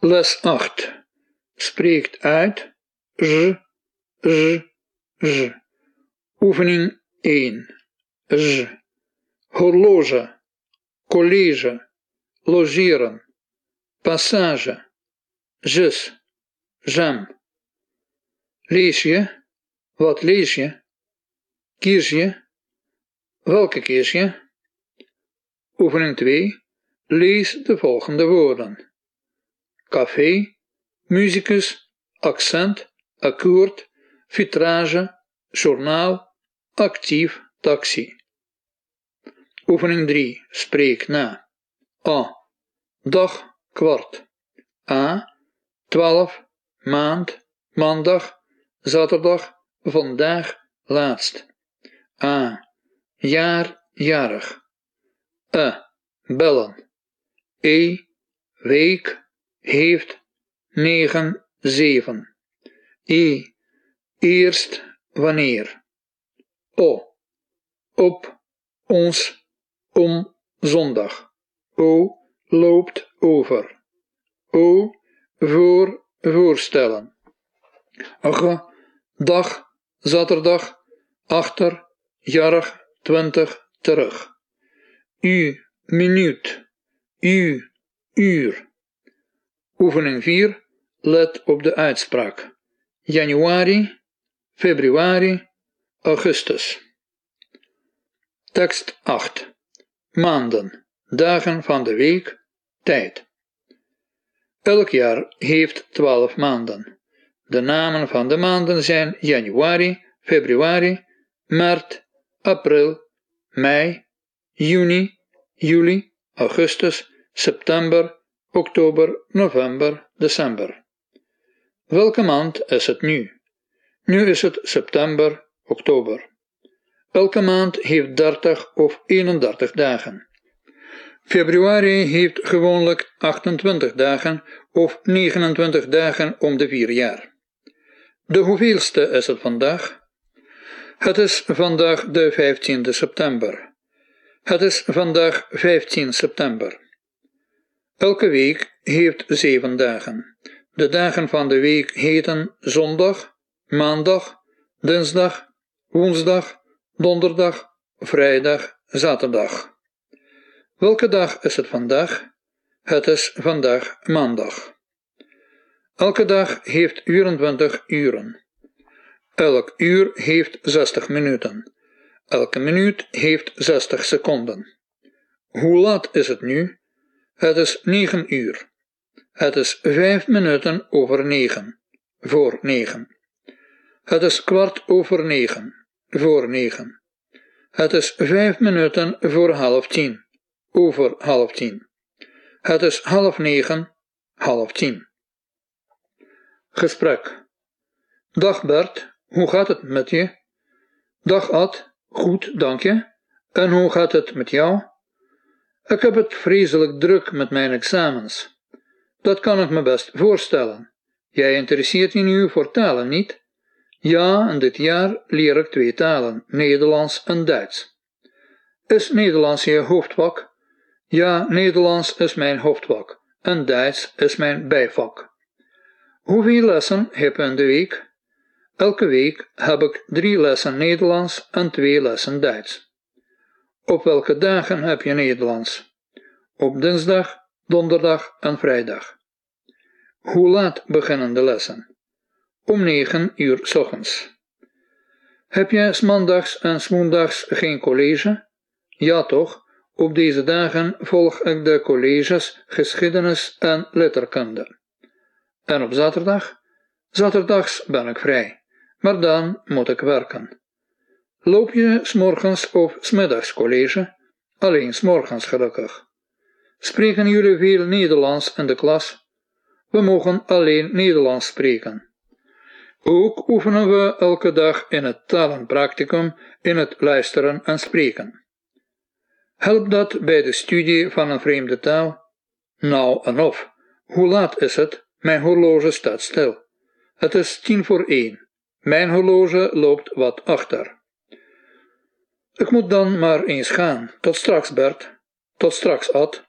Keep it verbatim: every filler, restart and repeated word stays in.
Les acht. Spreekt uit z, z, z. Oefening één. Z. Horloge, college, logeren, passage, zus, jam. Lees je? Wat lees je? Kies je? Welke kies je? Oefening twee. Lees de volgende woorden. Café, musicus, accent, akkoord, vitrage, journaal, actief, taxi. Oefening drie. Spreek na. A. Dag, kwart. A. twaalf, maand, maandag, zaterdag, vandaag, laatst. A. Jaar, jarig. E. Bellen. E. Week, heeft, negen, zeven. E. Eerst, wanneer. O. Op, ons, om, zondag. O. Loopt over. O. Voor, voorstellen. G. Dag, zaterdag, achter, jarig, twintig, terug. U. Minuut. U. Uur. Oefening vier. Let op de uitspraak. Januari, februari, augustus. Tekst acht. Maanden, dagen van de week, tijd. Elk jaar heeft twaalf maanden. De namen van de maanden zijn januari, februari, maart, april, mei, juni, juli, augustus, september, oktober, november, december. Welke maand is het nu? Nu is het september, oktober. Elke maand heeft dertig of eenendertig dagen. Februari heeft gewoonlijk achtentwintig dagen of negenentwintig dagen om de vier jaar. De hoeveelste is het vandaag? Het is vandaag de vijftiende september. Het is vandaag vijftien september. Elke week heeft zeven dagen. De dagen van de week heten zondag, maandag, dinsdag, woensdag, donderdag, vrijdag, zaterdag. Welke dag is het vandaag? Het is vandaag maandag. Elke dag heeft vierentwintig uren. Elk uur heeft zestig minuten. Elke minuut heeft zestig seconden. Hoe laat is het nu? Het is negen uur. Het is vijf minuten over negen. Voor negen. Het is kwart over negen. Voor negen. Het is vijf minuten voor half tien. Over half tien. Het is half negen. Half tien. Gesprek. Dag Bert, hoe gaat het met je? Dag Ad, goed, dank je. En hoe gaat het met jou? Ik heb het vreselijk druk met mijn examens. Dat kan ik me best voorstellen. Jij interesseert je nu voor talen, niet? Ja, en dit jaar leer ik twee talen, Nederlands en Duits. Is Nederlands je hoofdvak? Ja, Nederlands is mijn hoofdvak en Duits is mijn bijvak. Hoeveel lessen heb je in de week? Elke week heb ik drie lessen Nederlands en twee lessen Duits. Op welke dagen heb je Nederlands? Op dinsdag, donderdag en vrijdag. Hoe laat beginnen de lessen? Om negen uur 's ochtends. Heb je 's maandags en 's woensdags geen college? Ja toch, op deze dagen volg ik de colleges geschiedenis en letterkunde. En op zaterdag? Zaterdags ben ik vrij, maar dan moet ik werken. Loop je 's morgens of 's middags college? Alleen 's morgens gelukkig. Spreken jullie veel Nederlands in de klas? We mogen alleen Nederlands spreken. Ook oefenen we elke dag in het talenpracticum in het luisteren en spreken. Helpt dat bij de studie van een vreemde taal? Nou en of. Hoe laat is het? Mijn horloge staat stil. Het is tien voor één. Mijn horloge loopt wat achter. Ik moet dan maar eens gaan. Tot straks, Bert. Tot straks, Ad.